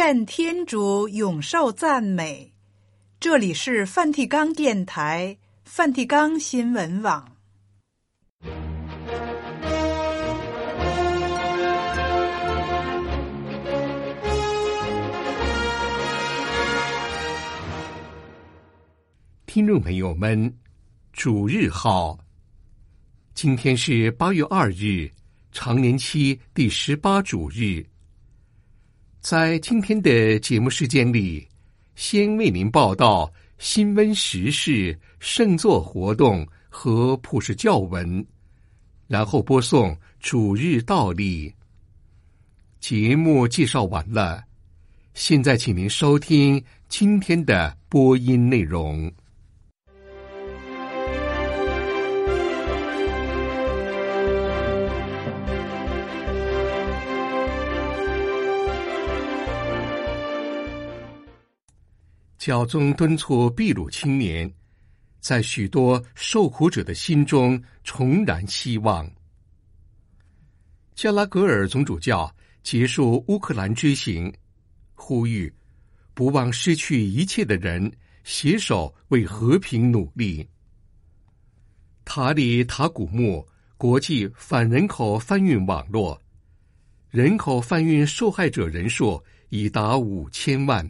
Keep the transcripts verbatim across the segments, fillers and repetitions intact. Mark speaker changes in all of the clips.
Speaker 1: 愿天主永受赞美。这里是梵蒂冈电台、梵蒂冈新闻网。
Speaker 2: 听众朋友们，主日好！今天是八月二日，常年期第十八主日。在今天的节目时间里，先为您报道新闻时事、圣座活动和普世教文，然后播送主日道理。节目介绍完了，现在请您收听今天的播音内容。教宗敦促秘鲁青年在许多受苦者的心中重燃希望。加拉格尔总主教结束乌克兰之行，呼吁不忘失去一切的人携手为和平努力。塔里塔古木国际反人口贩运网络，人口贩运受害者人数已达五千万。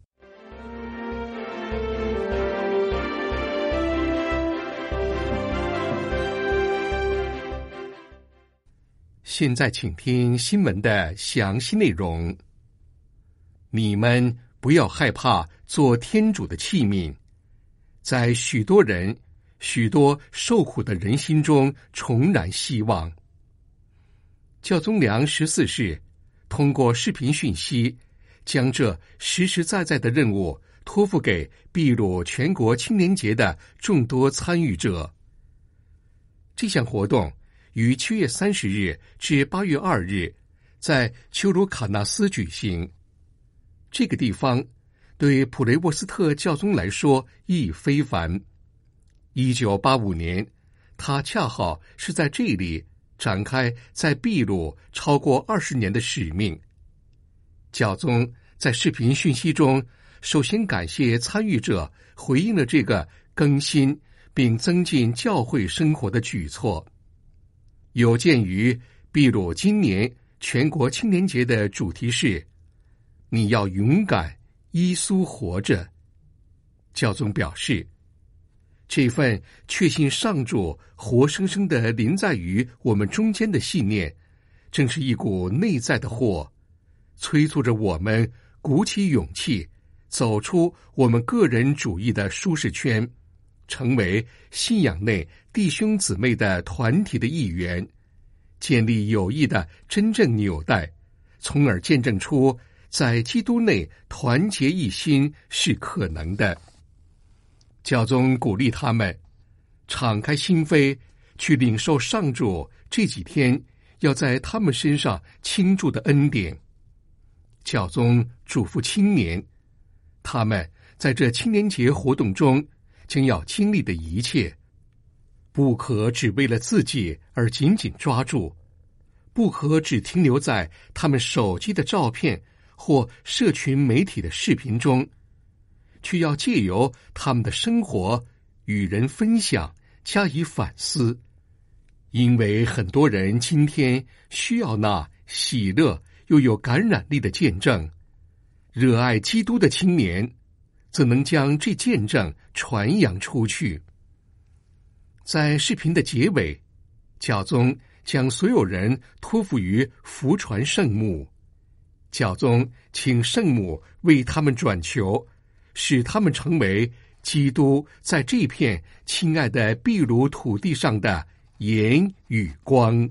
Speaker 2: 现在请听新闻的详细内容。你们不要害怕做天主的器皿，在许多人、许多受苦的人心中重燃希望。教宗良十四世通过视频讯息，将这实实在在的任务托付给秘鲁全国青年节的众多参与者。这项活动于七月三十日至八月二日在丘卢卡纳斯举行。这个地方对普雷沃斯特教宗来说意义非凡。一九八五年，他恰好是在这里展开在秘鲁超过二十年的使命。教宗在视频讯息中，首先感谢参与者回应了这个更新并增进教会生活的举措。有鉴于秘鲁今年全国青年节的主题是“你要勇敢，耶稣活着”，教宗表示，这份确信上主活生生地临在于我们中间的信念，正是一股内在的火，催促着我们鼓起勇气，走出我们个人主义的舒适圈，成为信仰内弟兄姊妹的团体的一员，建立友谊的真正纽带，从而见证出在基督内团结一心是可能的。教宗鼓励他们敞开心扉，去领受上主这几天要在他们身上倾注的恩典。教宗嘱咐青年，他们在这青年节活动中将要经历的一切，不可只为了自己而紧紧抓住，不可只停留在他们手机的照片或社群媒体的视频中，却要借由他们的生活与人分享，加以反思。因为很多人今天需要那喜乐又有感染力的见证，热爱基督的青年则能将这见证传扬出去。在视频的结尾，教宗将所有人托付于福传圣母。教宗请圣母为他们转求，使他们成为基督在这片亲爱的秘鲁土地上的盐与光。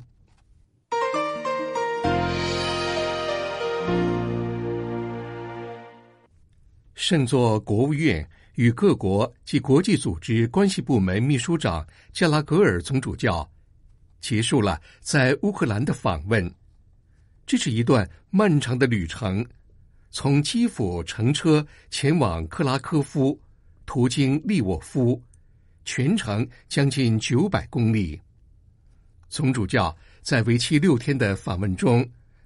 Speaker 2: 圣座国务院与各国及国际组织关系部门秘书长加拉格尔总主教结束了在乌克兰的访问。这是一段漫长的旅程，从基辅乘车前往克拉科夫，途经利沃夫，全程将近九百公里。总主教在为期六天的访问中，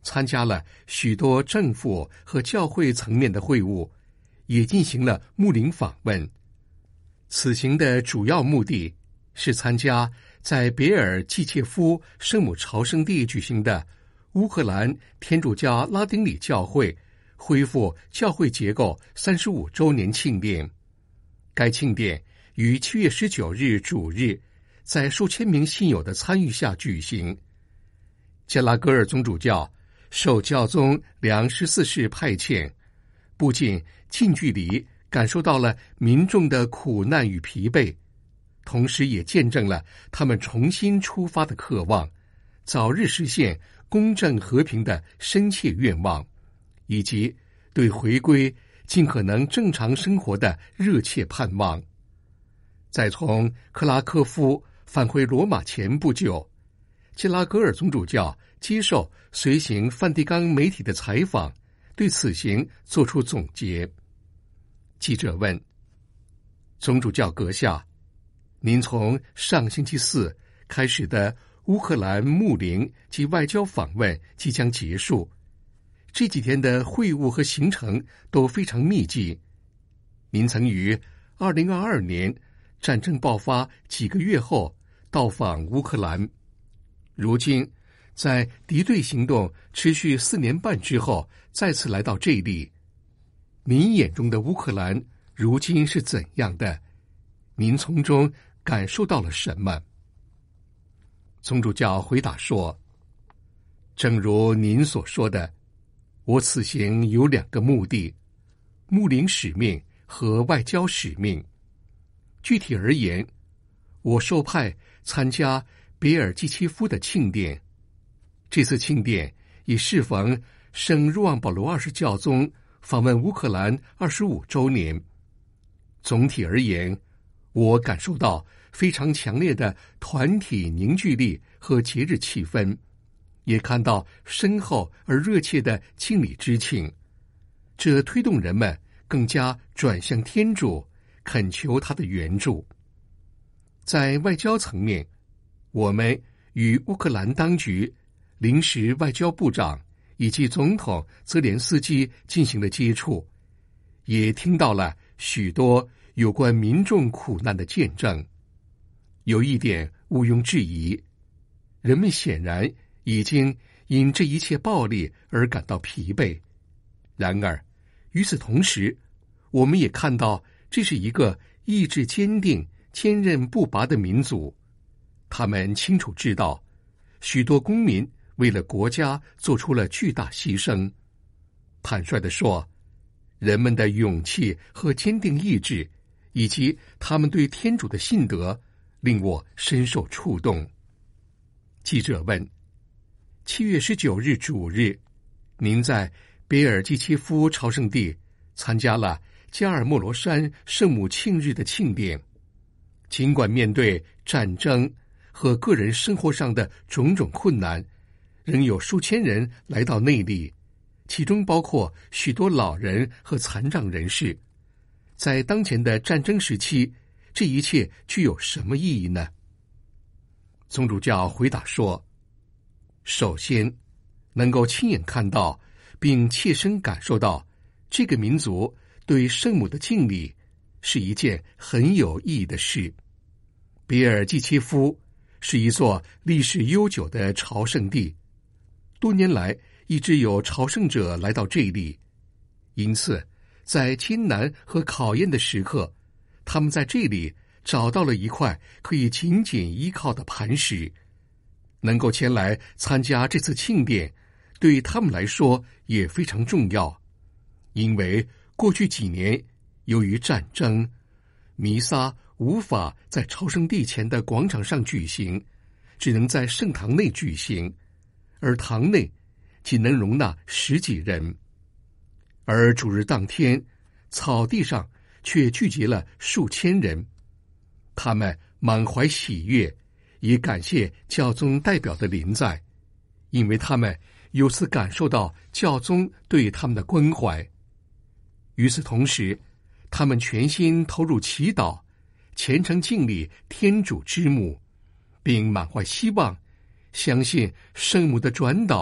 Speaker 2: 参加了许多政府和教会层面的会务，也进行了牧灵访问。此行的主要目的是参加在别尔季切夫圣母朝圣地举行的乌克兰天主教拉丁里教会恢复教会结构三十五周年庆典。该庆典于七月十九日主日在数千名信友的参与下举行。加拉戈尔总主教受教宗良十四世派遣，不仅近距离感受到了民众的苦难与疲惫，同时也见证了他们重新出发的渴望，早日实现公正和平的深切愿望，以及对回归尽可能正常生活的热切盼望。在从克拉科夫返回罗马前不久，基拉格尔总主教接受随行梵蒂冈媒体的采访，对此行作出总结。记者问：总主教阁下，您从上星期四开始的乌克兰牧灵及外交访问即将结束，这几天的会务和行程都非常密集。您曾于二零二二年战争爆发几个月后到访乌克兰，如今在敌对行动持续四年半之后再次来到这里，您眼中的乌克兰如今是怎样的？您从中感受到了什么？总主教回答说：正如您所说的，我此行有两个目的，牧灵使命和外交使命。具体而言，我受派参加别尔季切夫的庆典，这次庆典已适逢圣若望保罗二世教宗访问乌克兰二十五周年。总体而言，我感受到非常强烈的团体凝聚力和节日气氛，也看到深厚而热切的敬礼之情，这推动人们更加转向天主，恳求他的援助。在外交层面，我们与乌克兰当局、临时外交部长以及总统泽连斯基进行了接触，也听到了许多有关民众苦难的见证。有一点毋庸置疑，人们显然已经因这一切暴力而感到疲惫。然而，与此同时，我们也看到这是一个意志坚定、坚韧不拔的民族。他们清楚知道，许多公民为了国家做出了巨大牺牲。坦率地说，人们的勇气和坚定意志，以及他们对天主的信德，令我深受触动。记者问：七月十九日主日，您在别尔季切夫朝圣地参加了加尔默罗山圣母庆日的庆典，尽管面对战争和个人生活上的种种困难，仍有数千人来到那里，其中包括许多老人和残障人士。在当前的战争时期，这一切具有什么意义呢？总主教回答说：首先，能够亲眼看到并切身感受到这个民族对圣母的敬礼是一件很有意义的事。别尔季切夫是一座历史悠久的朝圣地，多年来一直有朝圣者来到这里，因此在艰难和考验的时刻，他们在这里找到了一块可以紧紧依靠的磐石。能够前来参加这次庆典，对他们来说也非常重要，因为过去几年由于战争，弥撒无法在朝圣地前的广场上举行，只能在圣堂内举行，而堂内仅能容纳十几人。而主日当天，草地上却聚集了数千人，他们满怀喜悦，也感谢教宗代表的临在，因为他们由此感受到教宗对他们的关怀。与此同时，他们全心投入祈祷，虔诚敬礼天主之母，并满怀希望，相信圣母的转导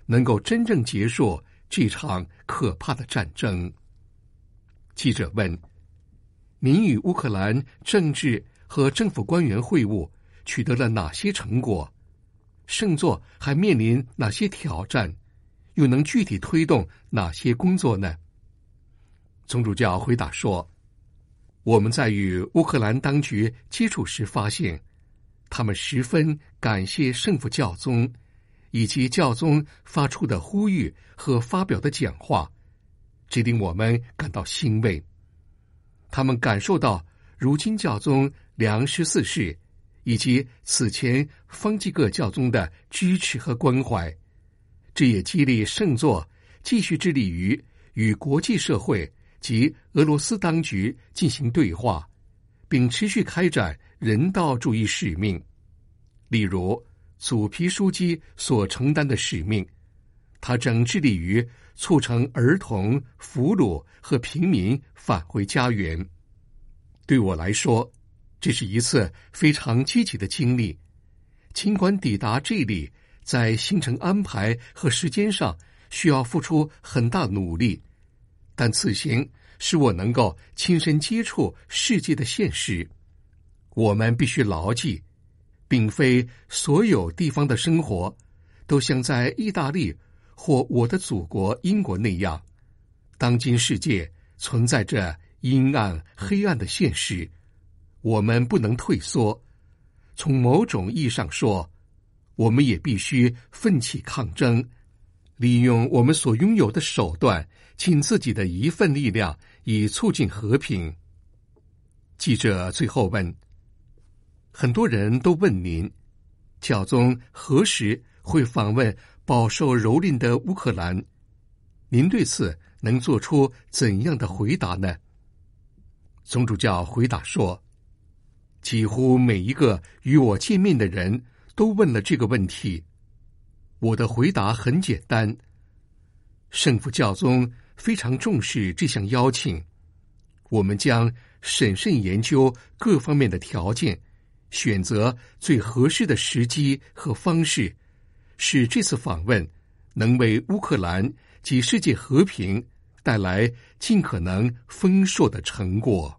Speaker 2: 能够真正结束这场可怕的战争。记者问：您与乌克兰政治和政府官员会晤取得了哪些成果？圣座还面临哪些挑战？又能具体推动哪些工作呢？总主教回答说：我们在与乌克兰当局接触时发现，他们十分感谢圣父教宗以及教宗发出的呼吁和发表的讲话，这令我们感到欣慰。他们感受到如今教宗良十四世以及此前方济各教宗的支持和关怀，这也激励圣座继续致力于与国际社会及俄罗斯当局进行对话，并持续开展人道主义使命。例如祖皮枢机所承担的使命，他正致力于促成儿童、俘虏和平民返回家园。对我来说，这是一次非常积极的经历。尽管抵达这里在行程安排和时间上需要付出很大努力，但此行使我能够亲身接触世界的现实。我们必须牢记，并非所有地方的生活都像在意大利或我的祖国英国那样。当今世界存在着阴暗黑暗的现实，我们不能退缩。从某种意义上说，我们也必须奋起抗争，利用我们所拥有的手段，尽自己的一份力量，以促进和平。记者最后问：很多人都问您，教宗何时会访问饱受蹂躏的乌克兰？您对此能做出怎样的回答呢？总主教回答说：几乎每一个与我见面的人都问了这个问题。我的回答很简单，圣父教宗非常重视这项邀请，我们将审慎研究各方面的条件，选择最合适的时机和方式，使这次访问能为乌克兰及世界和平带来尽可能丰硕的成果。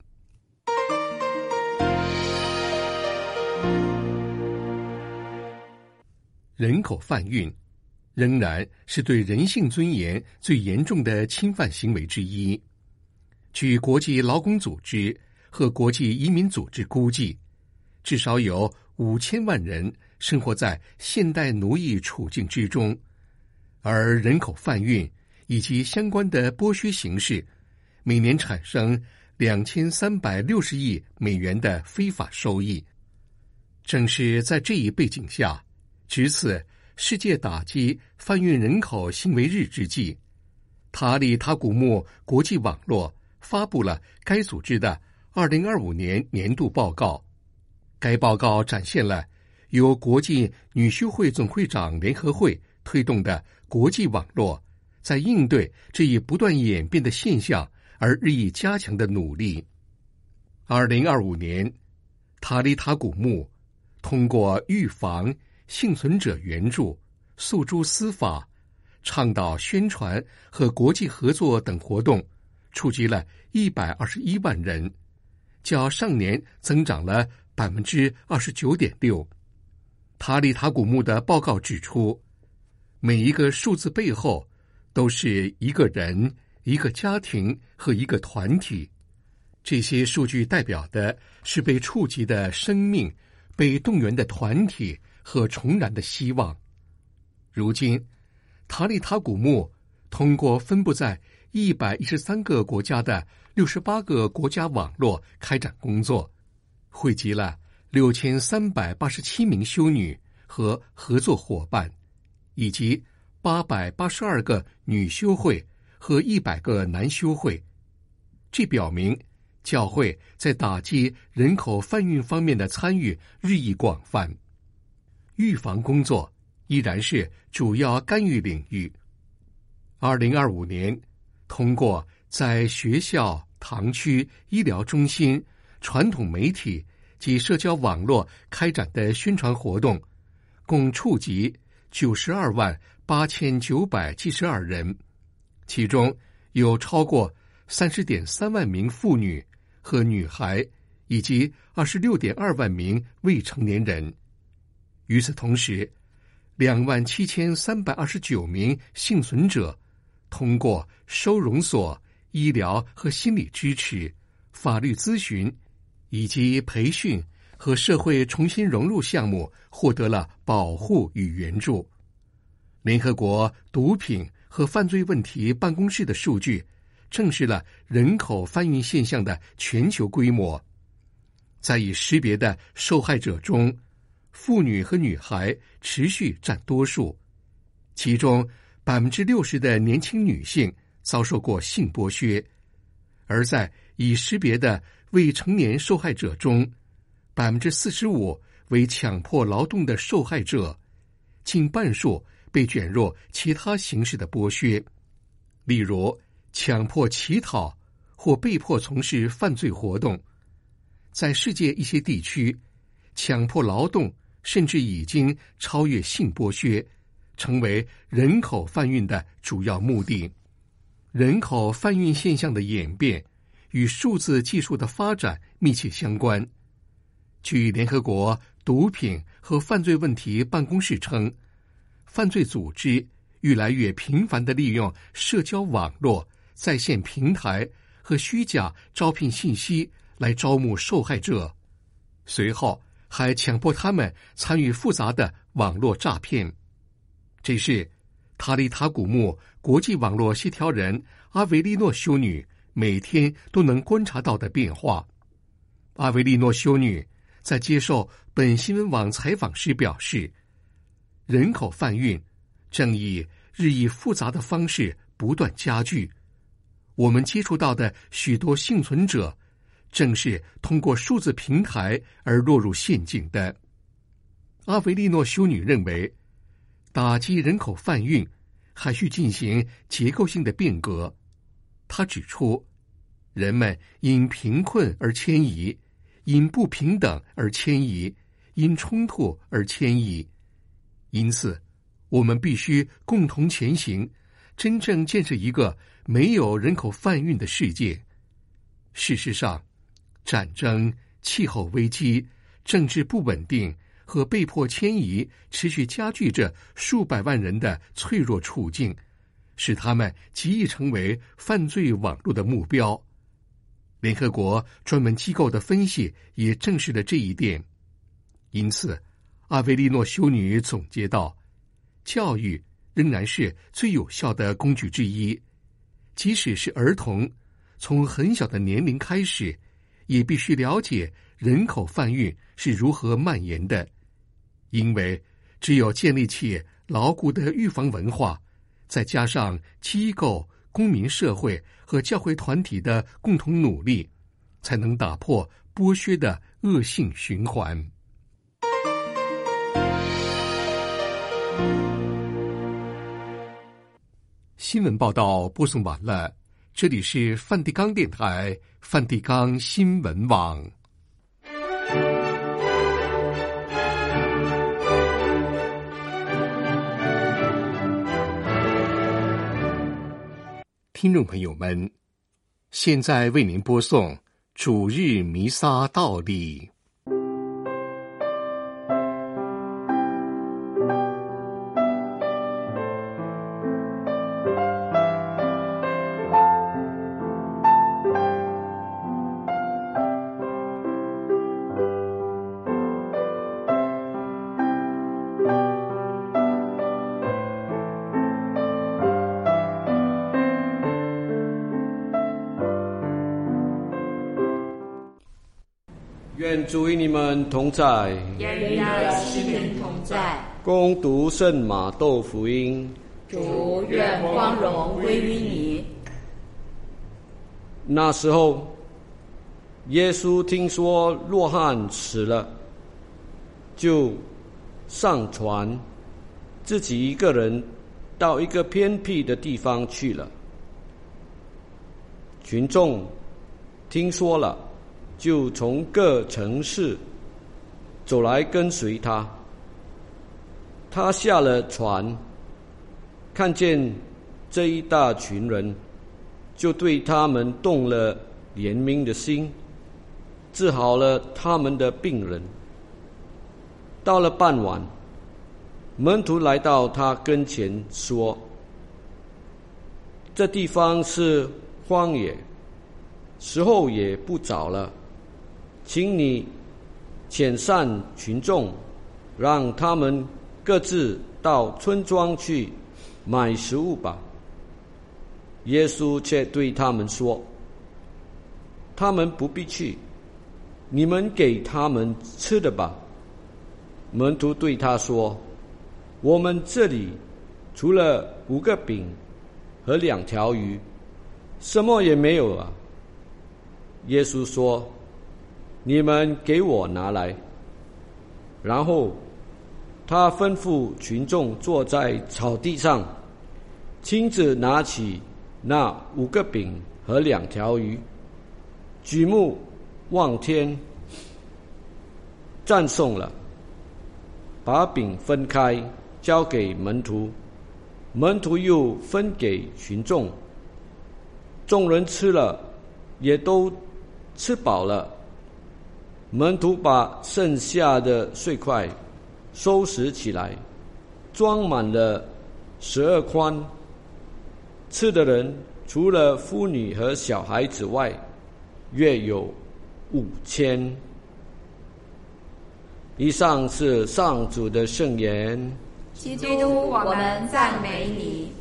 Speaker 2: 人口贩运仍然是对人性尊严最严重的侵犯行为之一。据国际劳工组织和国际移民组织估计，至少有五千万人生活在现代奴役处境之中，而人口贩运以及相关的剥削形式，每年产生两千三百六十亿美元的非法收益。正是在这一背景下，值此世界打击贩运人口行为日之际，塔里塔古木国际网络发布了该组织的二零二五年年度报告。该报告展现了由国际女修会总会长联合会推动的国际网络在应对这一不断演变的现象而日益加强的努力。二零二五年，塔里塔古木通过预防、幸存者援助、诉诸司法、倡导宣传和国际合作等活动，触及了一百二十一万人，较上年增长了百分之二十九点六。塔里塔古木的报告指出，每一个数字背后都是一个人、一个家庭和一个团体。这些数据代表的是被触及的生命、被动员的团体和重燃的希望。如今，塔里塔古木通过分布在一百一十三个国家的六十八个国家网络开展工作，汇集了六千三百八十七名修女和合作伙伴，以及八百八十二个女修会和一百个男修会。这表明教会在打击人口贩运方面的参与日益广泛。预防工作依然是主要干预领域。二零二五年，通过在学校、堂区、医疗中心、传统媒体及社交网络开展的宣传活动，共触及九十二万八千九百七十二人，其中有超过三十点三万名妇女和女孩，以及二十六点二万名未成年人。与此同时，两万七千三百二十九名幸存者通过收容所、医疗和心理支持、法律咨询以及培训和社会重新融入项目获得了保护与援助。联合国毒品和犯罪问题办公室的数据证实了人口贩运现象的全球规模。在已识别的受害者中，妇女和女孩持续占多数，其中百分之六十的年轻女性遭受过性剥削，而在已识别的未成年受害者中，百分之四十五为强迫劳动的受害者，近半数被卷入其他形式的剥削，例如强迫乞讨或被迫从事犯罪活动。在世界一些地区，强迫劳动甚至已经超越性剥削，成为人口贩运的主要目的。人口贩运现象的演变与数字技术的发展密切相关。据联合国毒品和犯罪问题办公室称，犯罪组织越来越频繁地利用社交网络、在线平台和虚假招聘信息来招募受害者，随后还强迫他们参与复杂的网络诈骗。这是塔利塔古木国际网络协调人阿维利诺修女每天都能观察到的变化。阿维利诺修女在接受本新闻网采访时表示，人口贩运正以日益复杂的方式不断加剧，我们接触到的许多幸存者正是通过数字平台而落入陷阱的。阿维利诺修女认为，打击人口贩运还需进行结构性的变革。她指出，人们因贫困而迁移，因不平等而迁移，因冲突而迁移。因此，我们必须共同前行，真正建设一个没有人口贩运的世界。事实上，战争、气候危机、政治不稳定和被迫迁移持续加剧着数百万人的脆弱处境，使他们极易成为犯罪网络的目标。联合国专门机构的分析也证实了这一点。因此，阿维利诺修女总结道，教育仍然是最有效的工具之一。即使是儿童，从很小的年龄开始，也必须了解人口贩运是如何蔓延的，因为只有建立起牢固的预防文化，再加上机构、公民社会和教会团体的共同努力，才能打破剥削的恶性循环。新闻报道播送完了，这里是梵蒂冈电台梵蒂冈新闻网。听众朋友们，现在为您播送主日弥撒道理。
Speaker 3: 愿主与你们同在，
Speaker 4: 愿与你的心灵同在。
Speaker 3: 恭读圣马窦福音。
Speaker 4: 主，愿光荣归于你。
Speaker 3: 那时候，耶稣听说若翰死了，就上船，自己一个人到一个偏僻的地方去了。群众听说了，就从各城市走来跟随他。 他下了船，看见这一大群人，就对他们动了怜悯的心，治好了他们的病人。到了傍晚，门徒来到他跟前说：这地方是荒野，时候也不早了，请你遣散群众，让他们各自到村庄去买食物吧。耶稣却对他们说：他们不必去，你们给他们吃的吧。门徒对他说：我们这里除了五个饼和两条鱼，什么也没有啊。耶稣说：你们给我拿来。然后他吩咐群众坐在草地上，亲自拿起那五个饼和两条鱼，举目望天，赞颂了，把饼分开，交给门徒，门徒又分给群众。众人吃了，也都吃饱了。门徒把剩下的碎块收拾起来，装满了十二筐。吃的人除了妇女和小孩子外，约有五千。以上是上主的圣言。
Speaker 4: 基督，我们赞美你。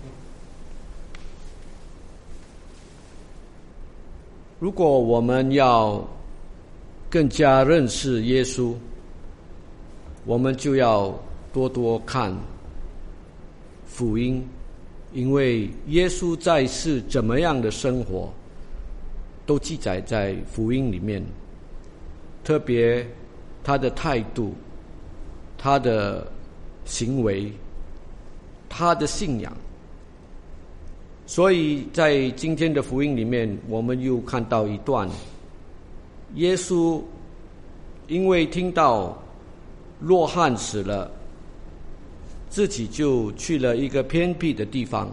Speaker 3: 如果我们要更加认识耶稣，我们就要多多看福音，因为耶稣在世怎么样的生活，都记载在福音里面。特别他的态度，他的行为，他的信仰。所以在今天的福音里面，我们又看到一段，耶稣因为听到若翰死了，自己就去了一个偏僻的地方。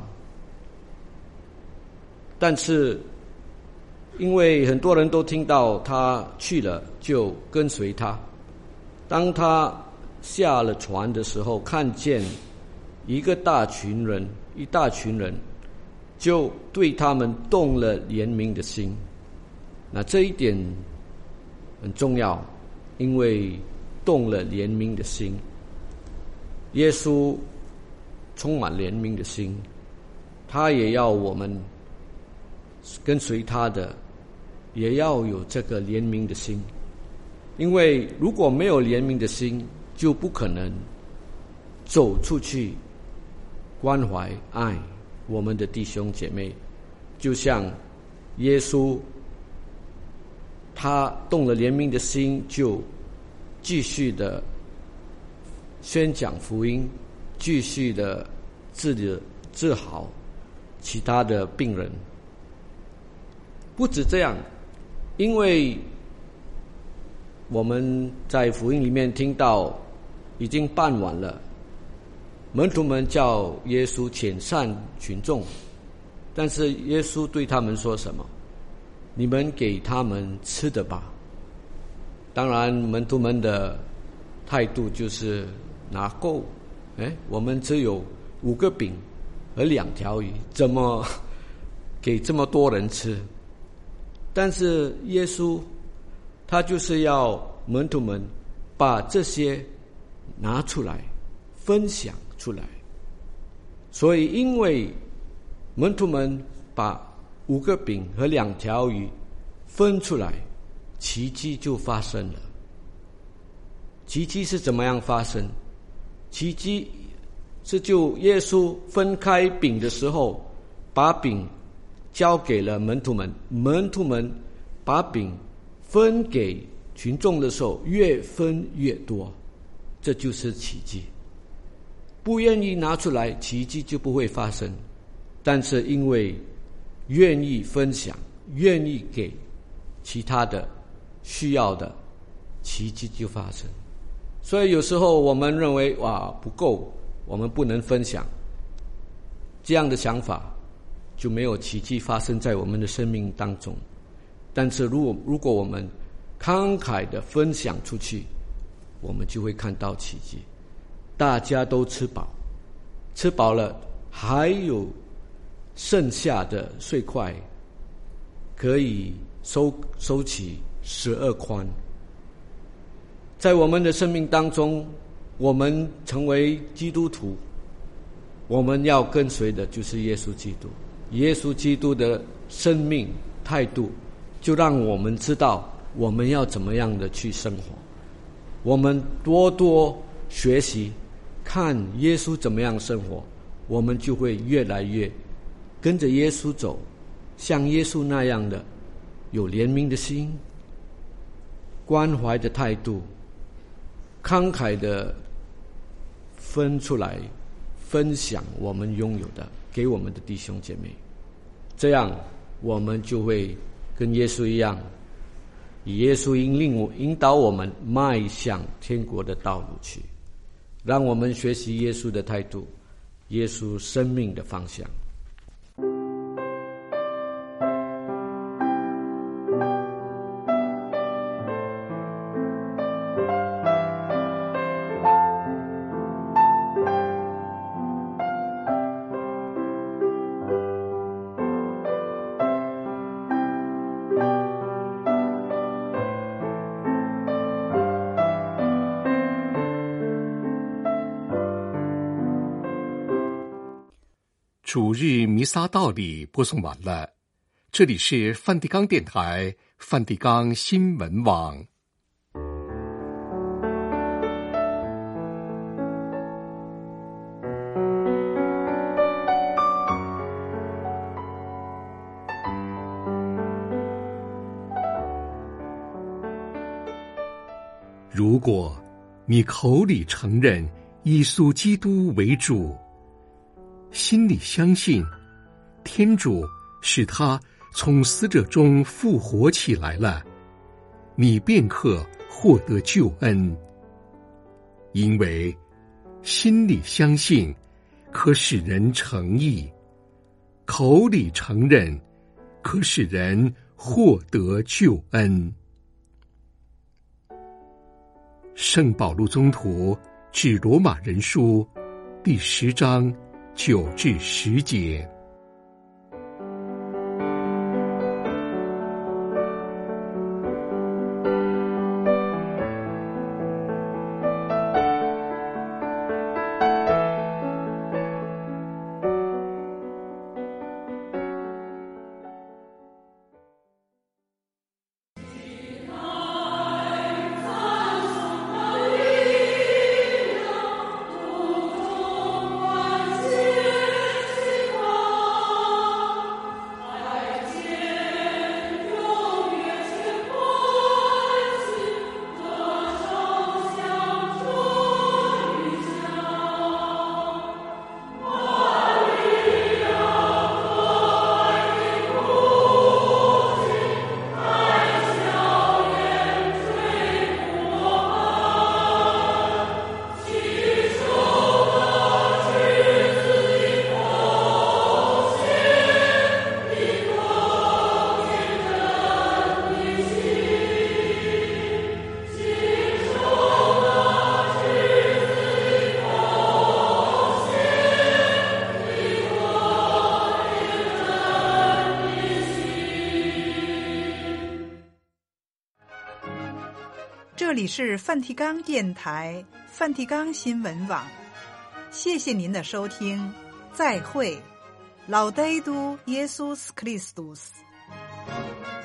Speaker 3: 但是因为很多人都听到他去了，就跟随他。当他下了船的时候，看见一个大群人，一大群人，就对他们动了怜悯的心。那这一点很重要，因为动了怜悯的心。耶稣充满怜悯的心，他也要我们跟随他的，也要有这个怜悯的心。因为如果没有怜悯的心，就不可能走出去关怀爱我们的弟兄姐妹。就像耶稣他动了怜悯的心，就继续的宣讲福音，继续的治理治好其他的病人。不止这样，因为我们在福音里面听到已经傍晚了，门徒们叫耶稣遣散群众，但是耶稣对他们说什么？你们给他们吃的吧。当然门徒们的态度就是哪够，哎，我们只有五个饼和两条鱼，怎么给这么多人吃？但是耶稣他就是要门徒们把这些拿出来分享出来。所以因为门徒们把五个饼和两条鱼分出来，奇迹就发生了。奇迹是怎么样发生？奇迹是就耶稣分开饼的时候，把饼交给了门徒们，门徒们把饼分给群众的时候，越分越多，这就是奇迹。不愿意拿出来，奇迹就不会发生。但是因为愿意分享，愿意给其他的需要的，奇迹就发生。 所以有时候我们认为哇不够，我们不能分享，这样的想法就没有奇迹发生在我们的生命当中。但是如果如果我们慷慨的分享出去，我们就会看到奇迹。大家都吃饱，吃饱了还有剩下的碎块可以收收起十二筐。在我们的生命当中，我们成为基督徒，我们要跟随的就是耶稣基督。耶稣基督的生命态度，就让我们知道我们要怎么样的去生活。我们多多学习，看耶稣怎么样生活，我们就会越来越跟着耶稣走，像耶稣那样的有怜悯的心，关怀的态度，慷慨的分出来分享我们拥有的给我们的弟兄姐妹。这样我们就会跟耶稣一样，以耶稣引领我引导我们迈向天国的道路去。让我们学习耶稣的态度，耶稣生命的方向。
Speaker 2: 主日弥撒道理播送完了，这里是梵蒂冈电台梵蒂冈新闻网。如果你口里承认耶稣基督为主，心里相信天主使他从死者中复活起来了，你便可获得救恩。因为心里相信可使人成义，口里承认可使人获得救恩。圣保禄宗徒致罗马人书第十章九至十节。
Speaker 1: 这里是梵蒂冈电台梵蒂冈新闻网，谢谢您的收听，再会。Laudetur Jesus Christus。